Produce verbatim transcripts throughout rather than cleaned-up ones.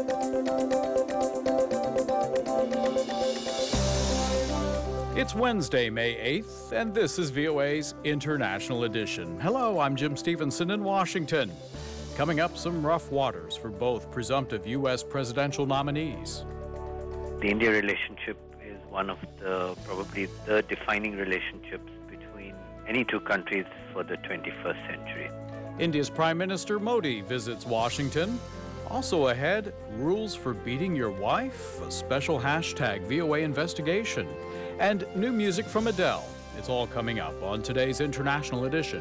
It's Wednesday, May eighth, and this is V O A's International Edition. Hello, I'm Jim Stevenson in Washington. Coming up, some rough waters for both presumptive U S presidential nominees. The India relationship is one of the, probably the defining relationships between any two countries for the twenty-first century. India's Prime Minister Modi visits Washington. Also ahead, rules for beating your wife, a special hashtag V O A investigation, and new music from Adele. It's all coming up on today's International Edition.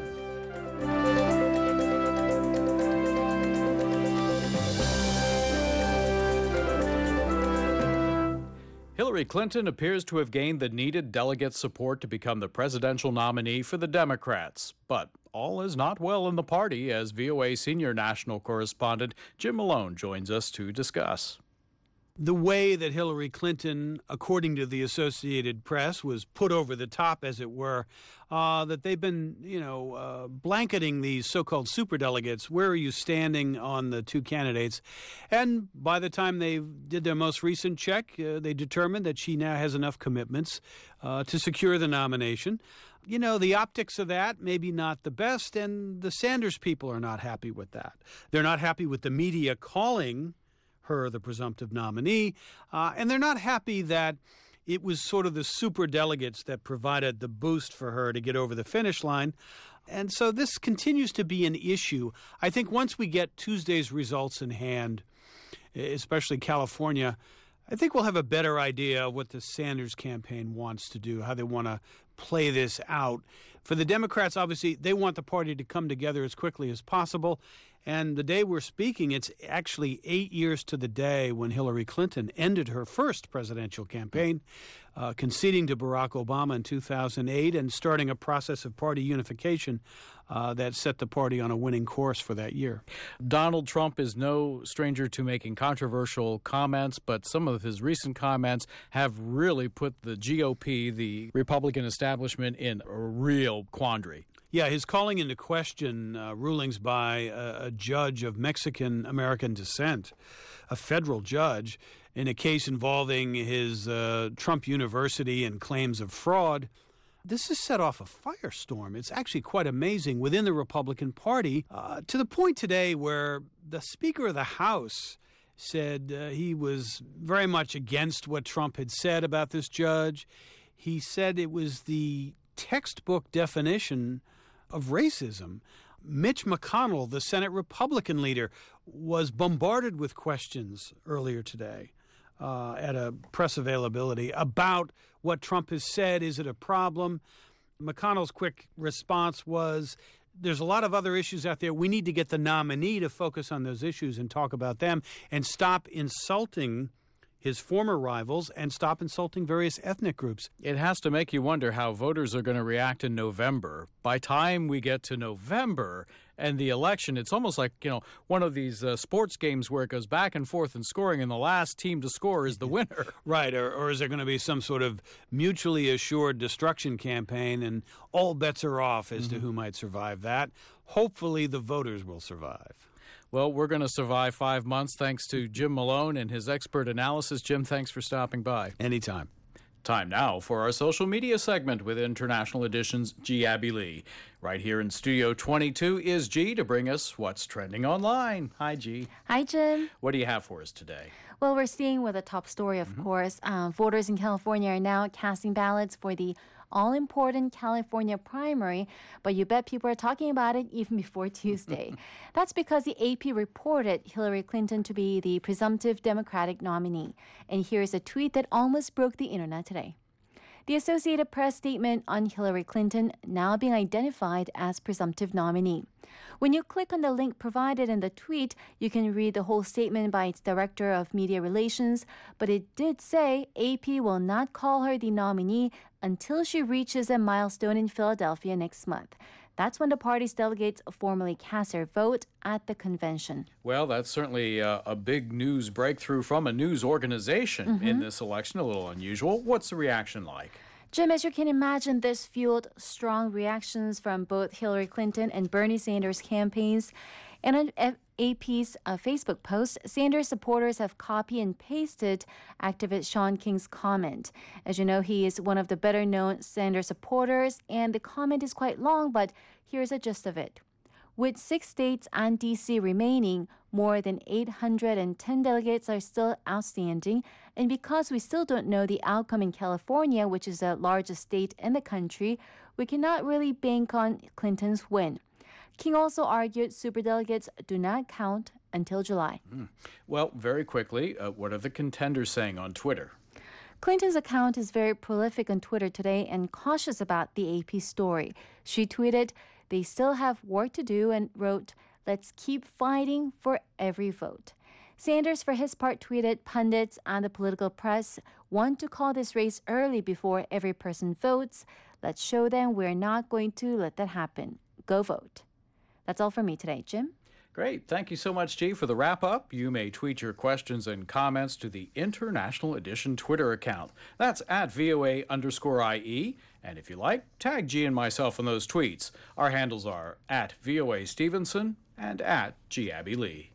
Hillary Clinton appears to have gained the needed delegate support to become the presidential nominee for the Democrats. But all is not well in the party, as V O A senior national correspondent Jim Malone joins us to discuss. The way that Hillary Clinton, according to the Associated Press, was put over the top, as it were, uh, that they've been, you know, uh, blanketing these so-called superdelegates. Where are you standing on the two candidates? And by the time they did their most recent check, uh, they determined that she now has enough commitments uh, to secure the nomination. You know, the optics of that, maybe not the best, and the Sanders people are not happy with that. They're not happy with the media calling her the presumptive nominee, uh, and they're not happy that it was sort of the super delegates that provided the boost for her to get over the finish line. And so this continues to be an issue. I think once we get Tuesday's results in hand, especially California, I think we'll have a better idea of what the Sanders campaign wants to do, how they want to play this out. For the Democrats, obviously, they want the party to come together as quickly as possible. And the day we're speaking, it's actually eight years to the day when Hillary Clinton ended her first presidential campaign, uh, conceding to Barack Obama in two thousand eight and starting a process of party unification uh, that set the party on a winning course for that year. Donald Trump is no stranger to making controversial comments, but some of his recent comments have really put the G O P, the Republican establishment, in a real quandary. Yeah, his calling into question uh, rulings by a, a judge of Mexican-American descent, a federal judge, in a case involving his uh, Trump University and claims of fraud. This has set off a firestorm. It's actually quite amazing within the Republican Party, uh, to the point today where the Speaker of the House said uh, he was very much against what Trump had said about this judge. He said it was the textbook definition of racism. Mitch McConnell, the Senate Republican leader, was bombarded with questions earlier today uh, at a press availability about what Trump has said. Is it a problem? McConnell's quick response was, there's a lot of other issues out there. We need to get the nominee to focus on those issues and talk about them and stop insulting his former rivals and stop insulting various ethnic groups. It has to make you wonder how voters are going to react in November. By time we get to November and the election, it's almost like, you know, one of these uh, sports games where it goes back and forth in scoring, and the last team to score is the winner. Right, or, or is there going to be some sort of mutually assured destruction campaign, and all bets are off as mm-hmm. to who might survive that? Hopefully the voters will survive. Well, we're going to survive five months thanks to Jim Malone and his expert analysis. Jim, thanks for stopping by. Anytime. Time now for our social media segment with International Edition's G. Abby Lee. Right here in Studio twenty-two is G to bring us what's trending online. Hi, G. Hi, Jim. What do you have for us today? Well, we're seeing with a top story, of mm-hmm. course. Um, voters in California are now casting ballots for the all-important California primary, but you bet people are talking about it even before Tuesday. That's because the A P reported Hillary Clinton to be the presumptive Democratic nominee. And here's a tweet that almost broke the internet today. The Associated Press statement on Hillary Clinton now being identified as presumptive nominee. When you click on the link provided in the tweet, you can read the whole statement by its Director of Media Relations, but it did say A P will not call her the nominee until she reaches a milestone in Philadelphia next month. That's when the party's delegates formally cast their vote at the convention. Well, that's certainly uh, a big news breakthrough from a news organization mm-hmm. in this election, a little unusual. What's the reaction like? Jim, as you can imagine, this fueled strong reactions from both Hillary Clinton and Bernie Sanders campaigns. And A P's uh, Facebook post, Sanders supporters have copied and pasted activist Sean King's comment. As you know, he is one of the better-known Sanders supporters, and the comment is quite long, but here's a gist of it. With six states and D C remaining, more than eight hundred ten delegates are still outstanding, and because we still don't know the outcome in California, which is the largest state in the country, we cannot really bank on Clinton's win. King also argued superdelegates do not count until July. Mm. Well, very quickly, uh, what are the contenders saying on Twitter? Clinton's account is very prolific on Twitter today and cautious about the A P story. She tweeted, "They still have work to do," and wrote, "Let's keep fighting for every vote." Sanders, for his part, tweeted, "Pundits and the political press want to call this race early before every person votes. Let's show them we're not going to let that happen. Go vote." That's all from me today. Jim? Great. Thank you so much, G, for the wrap-up. You may tweet your questions and comments to the International Edition Twitter account. That's at VOA underscore IE. And if you like, tag G and myself in those tweets. Our handles are at VOA Stevenson and at G Abby Lee.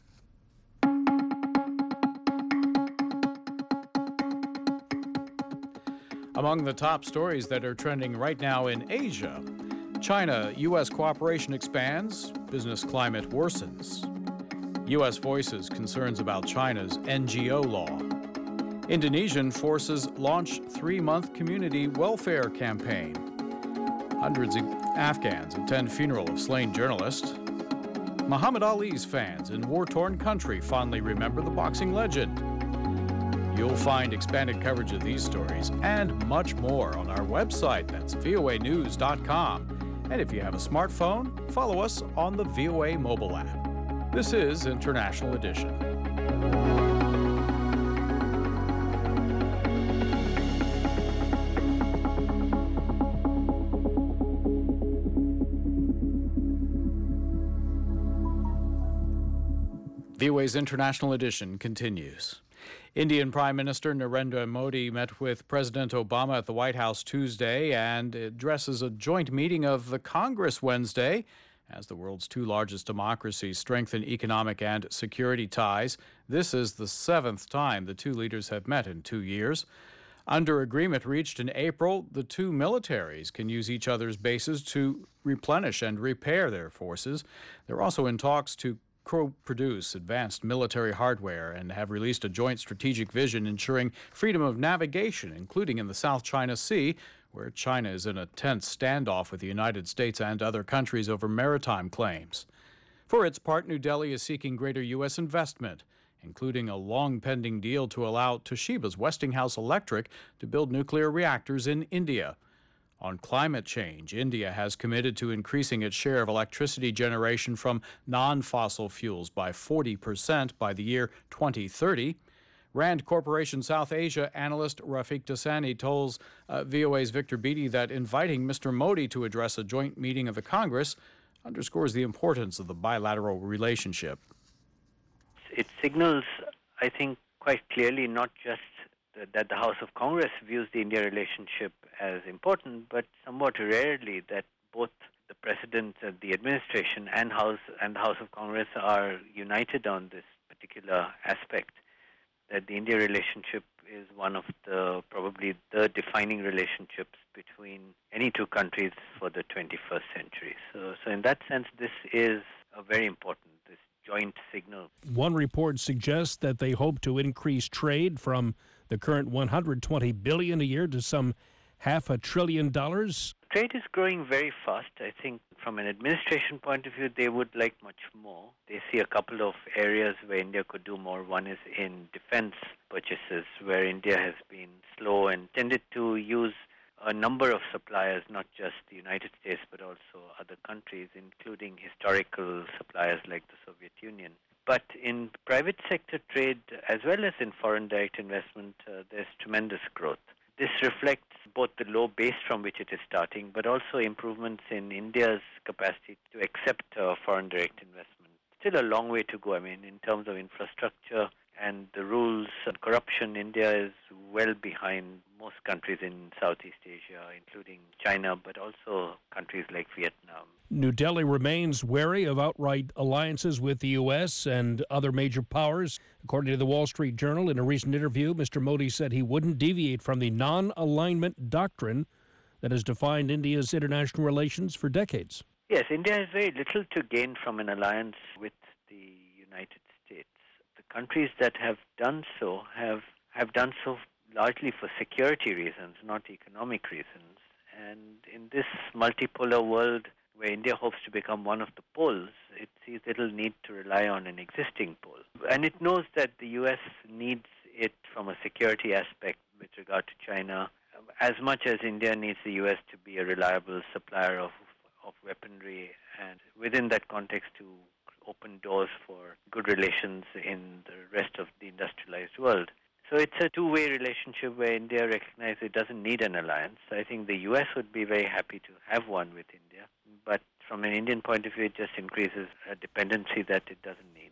Among the top stories that are trending right now in Asia, China-U S cooperation expands, business climate worsens. U S voices concerns about China's N G O law. Indonesian forces launch three-month community welfare campaign. Hundreds of Afghans attend funeral of slain journalist. Muhammad Ali's fans in war-torn country fondly remember the boxing legend. You'll find expanded coverage of these stories and much more on our website. That's V O A news dot com. And if you have a smartphone, follow us on the V O A mobile app. This is International Edition. V O A's International Edition continues. Indian Prime Minister Narendra Modi met with President Obama at the White House Tuesday and addresses a joint meeting of the Congress Wednesday as the world's two largest democracies strengthen economic and security ties. This is the seventh time the two leaders have met in two years. Under agreement reached in April, the two militaries can use each other's bases to replenish and repair their forces. They're also in talks to co-produce advanced military hardware and have released a joint strategic vision ensuring freedom of navigation, including in the South China Sea, where China is in a tense standoff with the United States and other countries over maritime claims. For its part, New Delhi is seeking greater U S investment, including a long-pending deal to allow Toshiba's Westinghouse Electric to build nuclear reactors in India. On climate change, India has committed to increasing its share of electricity generation from non-fossil fuels by forty percent by the year twenty thirty. Rand Corporation South Asia analyst Rafiq Dasani told uh, V O A's Victor Beattie that inviting Mister Modi to address a joint meeting of the Congress underscores the importance of the bilateral relationship. It signals, I think, quite clearly not just that the House of Congress views the India relationship as important, but somewhat rarely that both the President, uh, the administration, and House and the House of Congress are united on this particular aspect. That the India relationship is one of the probably the defining relationships between any two countries for the twenty-first century. So, so in that sense, this is a very important this joint signal. One report suggests that they hope to increase trade from the current one hundred twenty billion dollars a year to some half a trillion dollars. Trade is growing very fast. I think from an administration point of view, they would like much more. They see a couple of areas where India could do more. One is in defense purchases, where India has been slow and tended to use a number of suppliers, not just the United States, but also other countries, including historical suppliers like the Soviet Union. But in private sector trade, as well as in foreign direct investment, uh, there's tremendous growth. This reflects both the low base from which it is starting, but also improvements in India's capacity to accept uh, foreign direct investment. Still a long way to go. I mean, in terms of infrastructure and the rules and corruption, India is well behind most countries in Southeast Asia uh, including China, but also countries like Vietnam. New Delhi remains wary of outright alliances with the U S and other major powers. According to the Wall Street Journal, in a recent interview, Mister Modi said he wouldn't deviate from the non-alignment doctrine that has defined India's international relations for decades. Yes, India has very little to gain from an alliance with the United States. The countries that have done so have, have done so largely for security reasons, not economic reasons. And in this multipolar world where India hopes to become one of the poles, it sees little need to rely on an existing pole. And it knows that the U S needs it from a security aspect with regard to China, as much as India needs the U S to be a reliable supplier of, of weaponry, and within that context to open doors for good relations in the rest of the industrialized world. So it's a two-way relationship where India recognizes it doesn't need an alliance. I think the U S would be very happy to have one with India, but from an Indian point of view, it just increases a dependency that it doesn't need.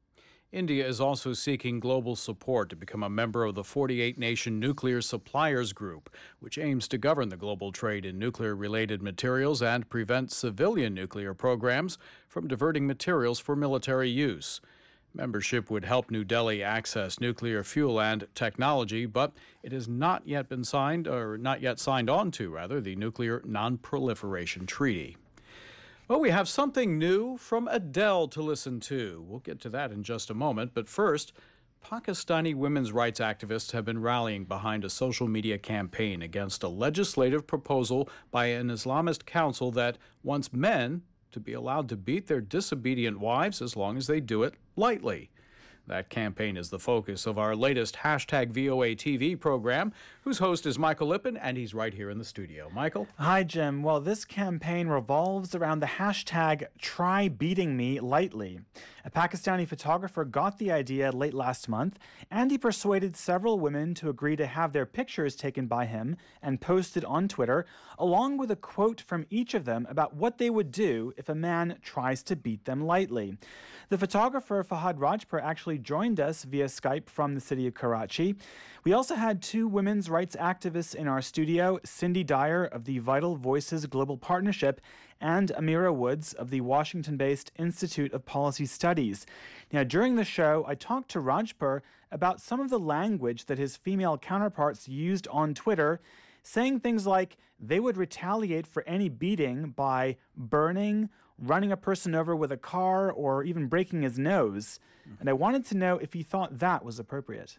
India is also seeking global support to become a member of the forty-eight nation Nuclear Suppliers Group, which aims to govern the global trade in nuclear-related materials and prevent civilian nuclear programs from diverting materials for military use. Membership would help New Delhi access nuclear fuel and technology, but it has not yet been signed, or not yet signed on to, rather, the Nuclear Non-Proliferation Treaty. Well, we have something new from Adele to listen to. We'll get to that in just a moment, but first, Pakistani women's rights activists have been rallying behind a social media campaign against a legislative proposal by an Islamist council that wants men to be allowed to beat their disobedient wives as long as they do it lightly. That campaign is the focus of our latest hashtag V O A T V program, whose host is Michael Lippin, and he's right here in the studio. Michael? Hi, Jim. Well, this campaign revolves around the hashtag Try Beating Me Lightly. A Pakistani photographer got the idea late last month, and he persuaded several women to agree to have their pictures taken by him and posted on Twitter, along with a quote from each of them about what they would do if a man tries to beat them lightly. The photographer Fahad Rajpur actually joined us via Skype from the city of Karachi. We also had two women's rights activists in our studio, Cindy Dyer of the Vital Voices Global Partnership and Amira Woods of the Washington-based Institute of Policy Studies. Now, during the show, I talked to Rajpur about some of the language that his female counterparts used on Twitter, saying things like they would retaliate for any beating by burning, running a person over with a car, or even breaking his nose. And I wanted to know if he thought that was appropriate.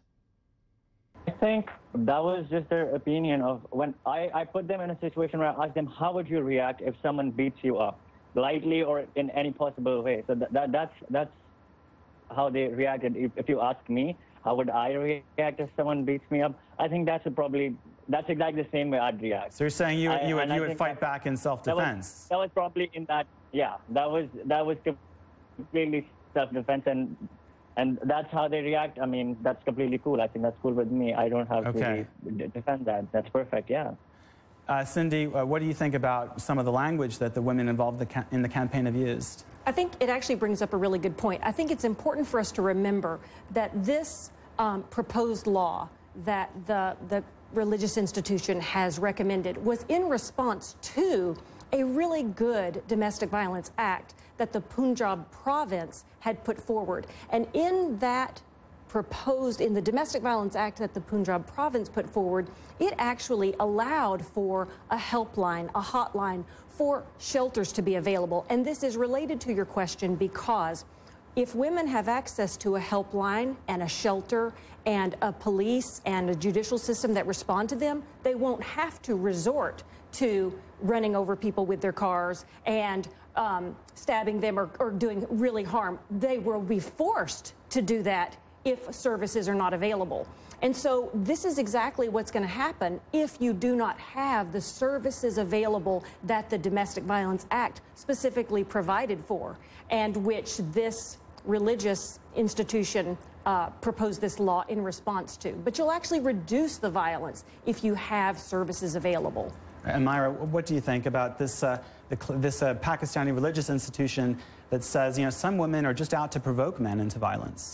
I think that was just their opinion of when I, I put them in a situation where I asked them, how would you react if someone beats you up, lightly or in any possible way? So that, that that's that's how they reacted. If, if you ask me, how would I react if someone beats me up? I think that's a probably that's exactly the same way I'd react. So you're saying you, I, you would, you would fight that, back in self-defense? That was, that was probably in that, yeah, that was that was completely self-defense, and and that's how they react. I mean, that's completely cool. I think that's cool with me. I don't have okay. to d- defend that. That's perfect, yeah. Uh, Cindy, uh, what do you think about some of the language that the women involved the ca- in the campaign have used? I think it actually brings up a really good point. I think it's important for us to remember that this um, proposed law that the, the religious institution has recommended was in response to a really good domestic violence act that the Punjab province had put forward. And in that proposed, in the domestic violence act that the Punjab province put forward, it actually allowed for a helpline, a hotline for shelters to be available. And this is related to your question because if women have access to a helpline and a shelter and a police and a judicial system that respond to them, they won't have to resort to running over people with their cars and um, stabbing them or, or doing really harm. They will be forced to do that if services are not available. And so this is exactly what's going to happen if you do not have the services available that the Domestic Violence Act specifically provided for, and which this religious institution uh, proposed this law in response to. But you'll actually reduce the violence if you have services available. And Myra, what do you think about this, uh, the, this uh, Pakistani religious institution that says, you know, some women are just out to provoke men into violence?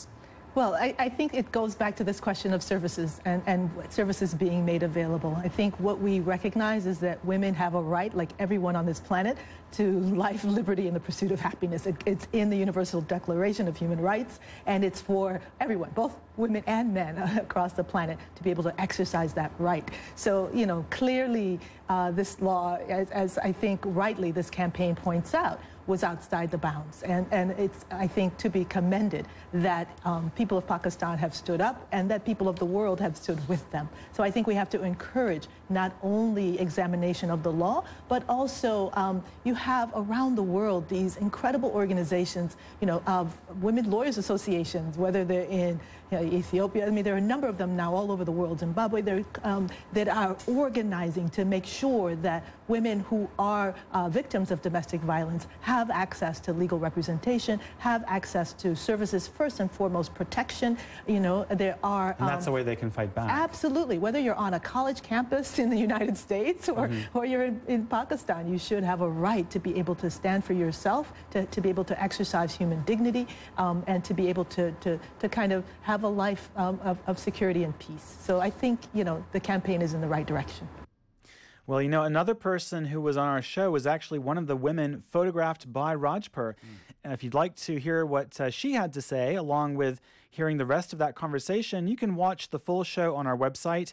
Well, I, I think it goes back to this question of services and, and services being made available. I think what we recognize is that women have a right, like everyone on this planet, to life, liberty, and the pursuit of happiness. It, it's in the Universal Declaration of Human Rights, and it's for everyone, both women and men across the planet, to be able to exercise that right. So, you know, clearly uh, this law, as, as I think rightly this campaign points out, was outside the bounds. And, and it's, I think, to be commended that um, people of Pakistan have stood up and that people of the world have stood with them. So I think we have to encourage not only examination of the law, but also um, you have around the world these incredible organizations, you know, of women lawyers associations, whether they're in you know, Ethiopia. I mean, there are a number of them now all over the world, Zimbabwe, they're, um, that are organizing to make sure that women who are uh, victims of domestic violence have access to legal representation, have access to services, first and foremost, protection. You know, there are... And that's um, the way they can fight back. Absolutely. Whether you're on a college campus in the United States or, mm-hmm. or you're in, in Pakistan, you should have a right to be able to stand for yourself, to, to be able to exercise human dignity, um, and to be able to, to, to kind of have a life um, of, of security and peace. So I think, you know, the campaign is in the right direction. Well, you know, another person who was on our show was actually one of the women photographed by Rajpur. Mm. And if you'd like to hear what uh, she had to say, along with hearing the rest of that conversation, you can watch the full show on our website,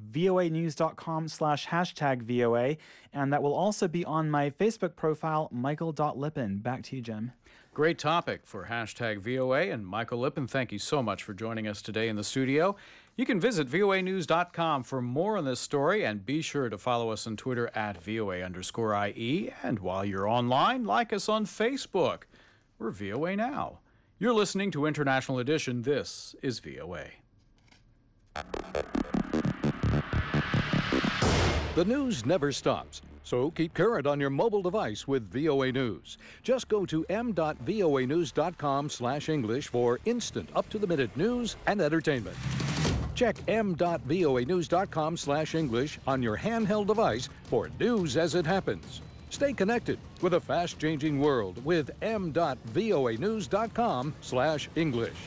voanews.com slash hashtag VOA. And that will also be on my Facebook profile, michael dot lippin. Back to you, Jim. Great topic for hashtag V O A. And Michael Lippin, thank you so much for joining us today in the studio. You can visit V O A news dot com for more on this story, and be sure to follow us on Twitter at V O A underscore I E. And while you're online, like us on Facebook. We're V O A Now. You're listening to International Edition. This is V O A. The news never stops, so keep current on your mobile device with V O A News. Just go to m dot voa news dot com slash English for instant, up-to-the-minute news and entertainment. Check m dot voa news dot com slash English on your handheld device for news as it happens. Stay connected with a fast-changing world with m dot voa news dot com slash English.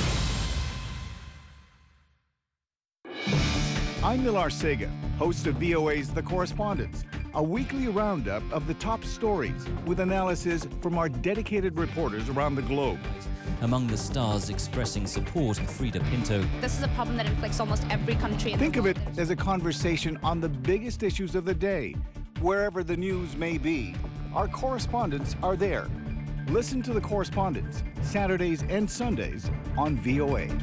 I'm Nilar Sega, host of V O A's The Correspondents, a weekly roundup of the top stories with analysis from our dedicated reporters around the globe. Among the stars expressing support, Frida Pinto. This is a problem that inflicts almost every country in Think the world. of it as a conversation on the biggest issues of the day, wherever the news may be. Our correspondents are there. Listen to The Correspondents, Saturdays and Sundays on V O A.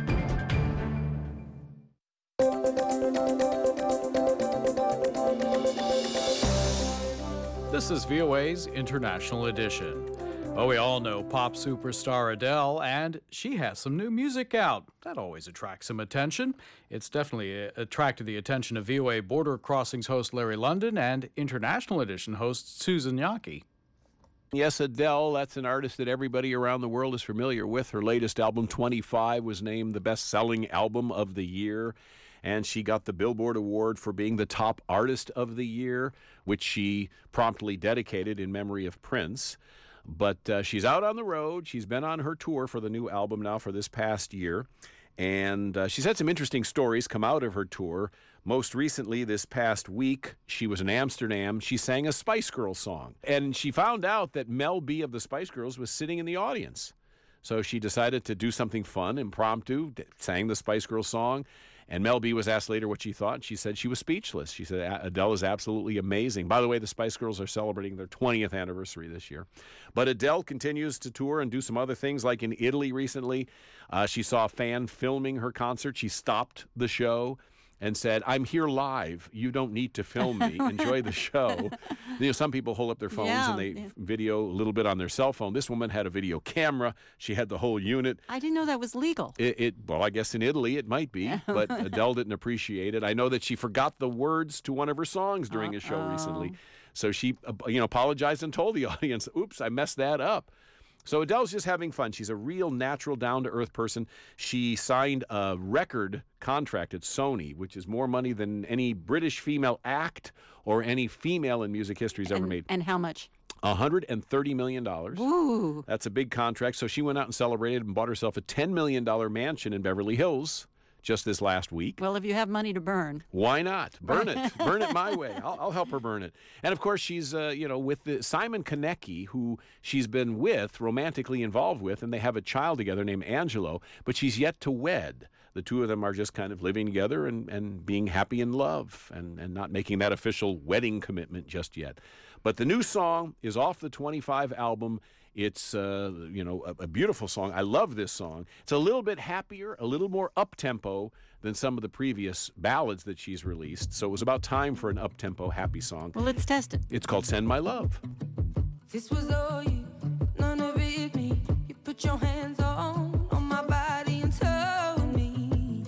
This is V O A's International Edition. Well, we all know pop superstar Adele, and she has some new music out. That always attracts some attention. It's definitely uh, attracted the attention of V O A Border Crossings host Larry London and International Edition host Susan Yaki. Yes, Adele, that's an artist that everybody around the world is familiar with. Her latest album, twenty-five, was named the best-selling album of the year. And she got the Billboard Award for being the top artist of the year, which she promptly dedicated in memory of Prince. But uh, she's out on the road. She's been on her tour for the new album now for this past year. And uh, she's had some interesting stories come out of her tour. Most recently, this past week, she was in Amsterdam. She sang a Spice Girls song. And she found out that Mel B of the Spice Girls was sitting in the audience. So she decided to do something fun, impromptu, sang the Spice Girls song. And Mel B was asked later what she thought. She said she was speechless. She said Adele is absolutely amazing. By the way, the Spice Girls are celebrating their twentieth anniversary this year. But Adele continues to tour and do some other things, like in Italy recently. Uh, she saw a fan filming her concert. She stopped the show and said, "I'm here live. You don't need to film me. Enjoy the show." You know, some people hold up their phones yeah, and they yeah. video a little bit on their cell phone. This woman had a video camera. She had the whole unit. I didn't know that was legal. It, it well, I guess in Italy it might be, but Adele didn't appreciate it. I know that she forgot the words to one of her songs during a show recently. So she, uh, you know, apologized and told the audience, "Oops, I messed that up." So Adele's just having fun. She's a real natural, down-to-earth person. She signed a record contract at Sony, which is more money than any British female act or any female in music history has and, ever made. And how much? one hundred thirty million dollars. Ooh. That's a big contract. So she went out and celebrated and bought herself a ten million dollars mansion in Beverly Hills just this last week. Well, if you have money to burn. Why not? Burn it. Burn it my way. I'll, I'll help her burn it. And, of course, she's, uh, you know, with the, Simon Konecki, who she's been with, romantically involved with, and they have a child together named Angelo, but she's yet to wed. The two of them are just kind of living together and, and being happy in love and, and not making that official wedding commitment just yet. But the new song is off the twenty-five album. It's, uh, you know, a, a beautiful song. I love this song. It's a little bit happier, a little more up-tempo than some of the previous ballads that she's released. So it was about time for an up-tempo, happy song. Well, let's test it. It's called Send My Love. This was all you, none of it me. You put your hands on, on my body and told me.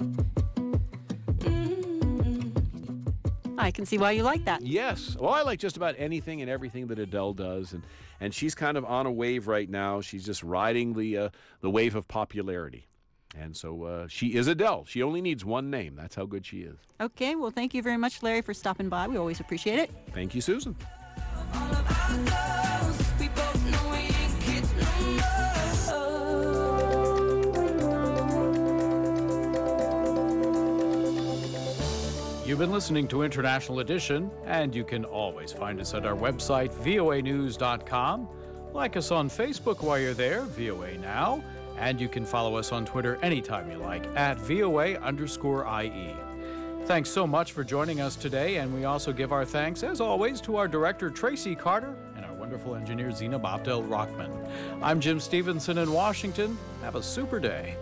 Mm-hmm. I can see why you like that. Yes. Well, I like just about anything and everything that Adele does. And, and she's kind of on a wave right now. She's just riding the, uh, the wave of popularity. And so uh, she is Adele. She only needs one name. That's how good she is. Okay. Well, thank you very much, Larry, for stopping by. We always appreciate it. Thank you, Susan. You've been listening to International Edition, and you can always find us at our website, V O A news dot com. Like us on Facebook while you're there, V O A Now, and you can follow us on Twitter anytime you like, at V O A underscore I E. Thanks so much for joining us today, and we also give our thanks, as always, to our director, Tracy Carter, and our wonderful engineer, Zina Abdel Rockman. I'm Jim Stevenson in Washington. Have a super day.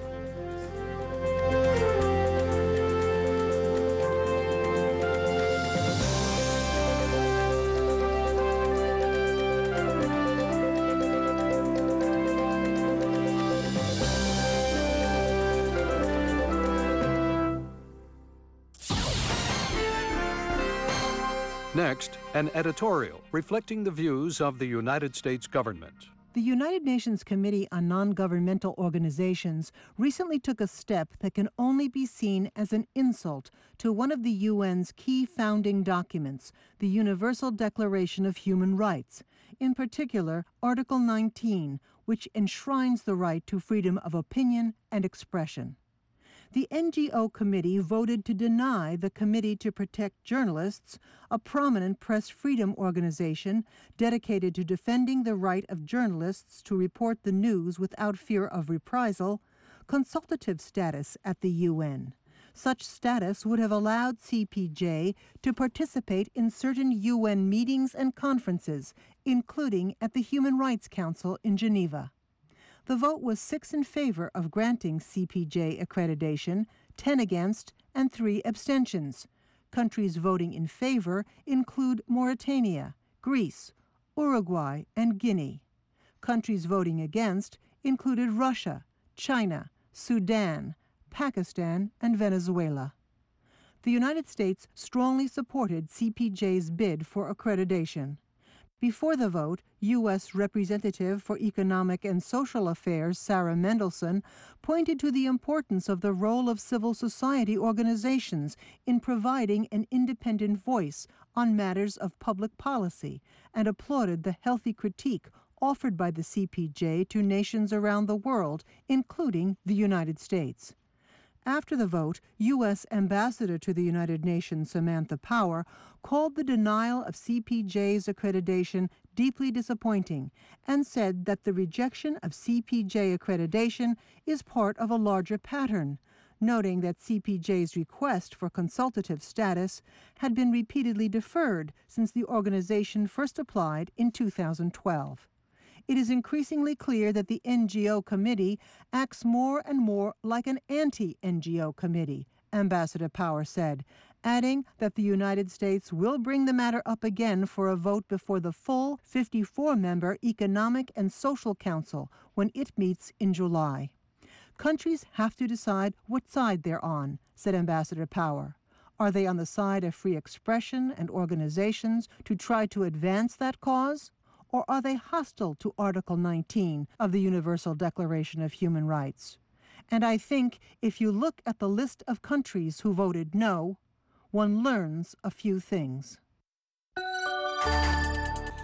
Next, an editorial reflecting the views of the United States government. The United Nations Committee on Non-Governmental Organizations recently took a step that can only be seen as an insult to one of the U N's key founding documents, the Universal Declaration of Human Rights, in particular Article nineteen, which enshrines the right to freedom of opinion and expression. The N G O committee voted to deny the Committee to Protect Journalists, a prominent press freedom organization dedicated to defending the right of journalists to report the news without fear of reprisal, consultative status at the U N. Such status would have allowed C P J to participate in certain U N meetings and conferences, including at the Human Rights Council in Geneva. The vote was six in favor of granting C P J accreditation, ten against, and three abstentions. Countries voting in favor include Mauritania, Greece, Uruguay, and Guinea. Countries voting against included Russia, China, Sudan, Pakistan, and Venezuela. The United States strongly supported C P J's bid for accreditation. Before the vote, U S Representative for Economic and Social Affairs Sarah Mendelson pointed to the importance of the role of civil society organizations in providing an independent voice on matters of public policy and applauded the healthy critique offered by the C P J to nations around the world, including the United States. After the vote, U S Ambassador to the United Nations Samantha Power called the denial of C P J's accreditation deeply disappointing and said that the rejection of C P J accreditation is part of a larger pattern, noting that C P J's request for consultative status had been repeatedly deferred since the organization first applied in two thousand twelve. It is increasingly clear that the N G O committee acts more and more like an anti-N G O committee, Ambassador Power said, adding that the United States will bring the matter up again for a vote before the full fifty-four member Economic and Social Council when it meets in July. Countries have to decide what side they're on, said Ambassador Power. Are they on the side of free expression and organizations to try to advance that cause? Or are they hostile to Article nineteen of the Universal Declaration of Human Rights? And I think if you look at the list of countries who voted no, one learns a few things.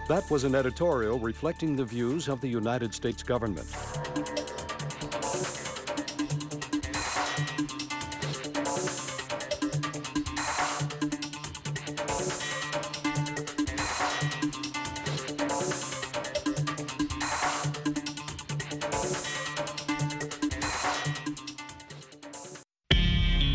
That was an editorial reflecting the views of the United States government.